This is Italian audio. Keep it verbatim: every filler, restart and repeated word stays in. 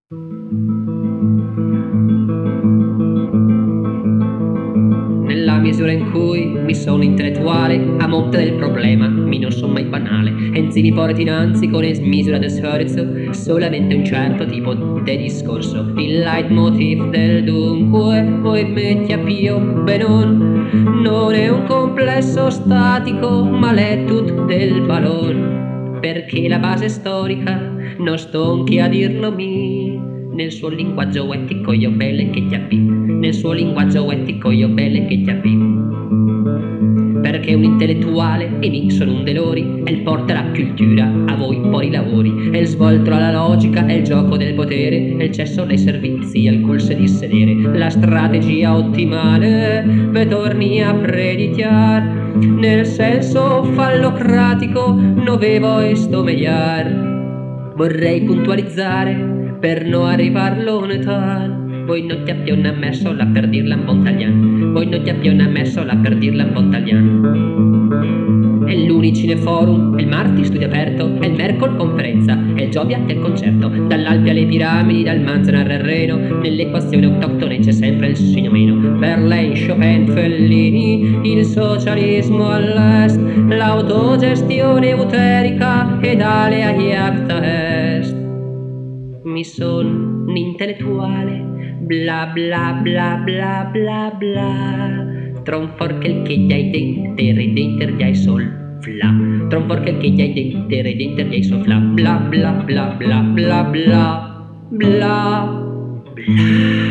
Nella misura in cui mi sono intellettuale, a monte del problema mi non son mai banale. Enzi mi porti innanzi con es misura de sforzo solamente un certo tipo di discorso. Il leitmotiv del dunque poi metti a pio benon. Non è un complesso statico ma l'è tutto del ballon. Perché la base storica non stonchi a dirlo mi. Nel suo linguaggio etico io belle che ti appi. Nel suo linguaggio etico io belle che ti appi. Perché un intellettuale e mi sono un delori e il porta la cultura a voi poi i lavori e il svolto alla logica è il gioco del potere e il cesso dei servizi al culse di sedere la strategia ottimale ve torni a preditiar nel senso fallocratico novevo esto mediar. Vorrei puntualizzare per non arrivar lontano. Voi non ti abbiamo messo là per dirla in buon italiano. Voi non ti abbiamo messo là per dirla in buon italiano. È l'Unicineforum, è il martedì studio aperto, è il mercoledì conferenza, è il giovedì anche il concerto. Dall'Alpi alle piramidi, dal Manzanar al Reno, nell'equazione autoctone c'è sempre il segno meno. Verlaine, Chopin, Fellini, il socialismo all'est, l'autogestione euterica e dalle aiacta est. Mi son un intellettuale, bla bla bla bla bla bla. Tronforkel che gli hai dente, redenter gli hai sol, fla. Tronforkel che gli hai dente, redenter gli hai sol, fla. Bla bla bla bla bla bla bla bla.